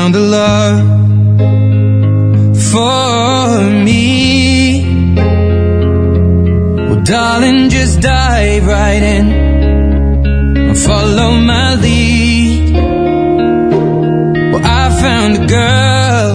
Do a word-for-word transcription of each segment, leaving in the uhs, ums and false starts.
found a love for me. Well, darling, just dive right in and follow my lead. Well, I found a girl,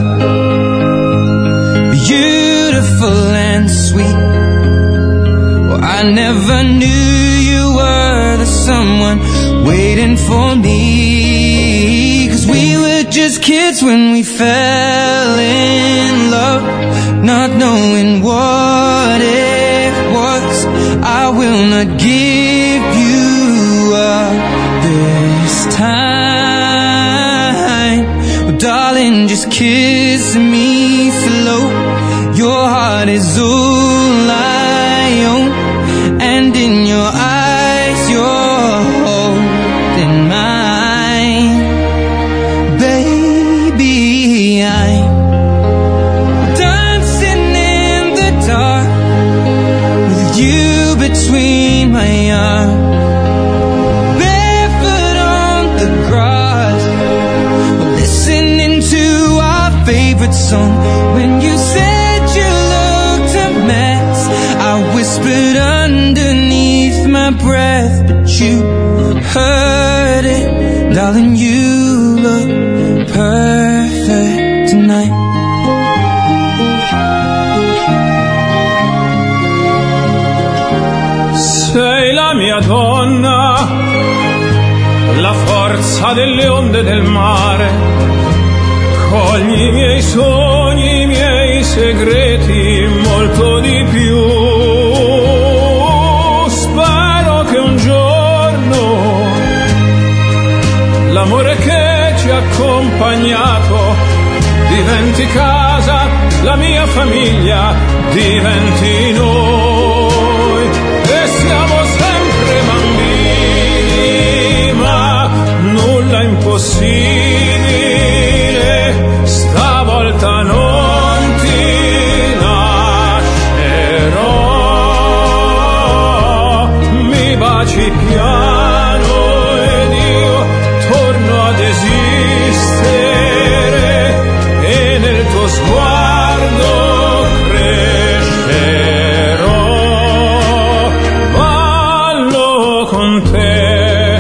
beautiful and sweet. Well, I never knew you were the someone waiting for me. 'Cause we were just kids when we fell in love, not knowing what it was. I will not give you up this time. Oh, darling, just kiss me slow. Your heart is all I own, and in your eyes you're holding mine. Baby, I'm dancing in the dark with you between my arms, barefoot on the grass, listening to our favorite song. When you said you looked a mess, I whispered underneath my breath, but you heard it. Darling, you look perfect tonight. Sei la mia donna, la forza delle onde del mare. Cogli i miei sogni, i miei segreti, molto di più. Spero che un giorno l'amore che ci ha accompagnato diventi casa, la mia famiglia diventi noi. E siamo sempre bambini, ma nulla è impossibile. Stavolta non ti lascerò. Mi baci piano ed io torno ad esistere, e nel tuo sguardo crescerò. Ballo con te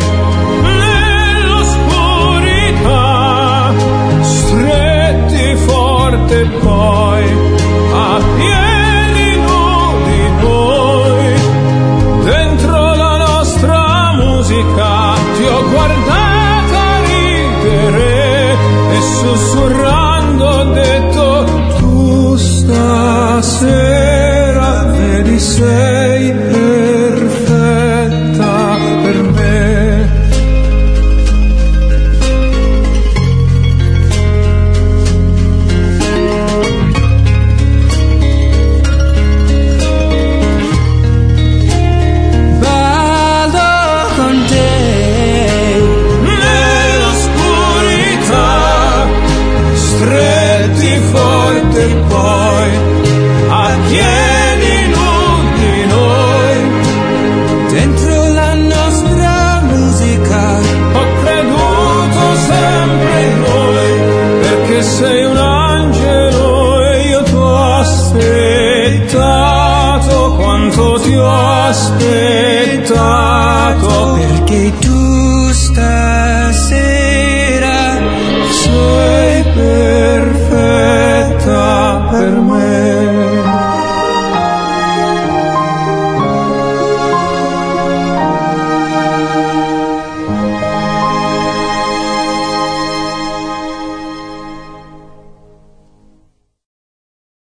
nell'oscurità, stretti forte poi a piedi nudi noi. Dentro la nostra musica ti ho guardata ridere e sussurrando ho detto: tu stasera vedi sei perfetta per me. Ballo con te Nell'oscurità, stretti forte poi a piedi nudi noi. dentro la nostra musica. Ho creduto sempre in voi, perché sei un angelo e io ti ho aspettato quanto ti ho aspettato. Perché tu stai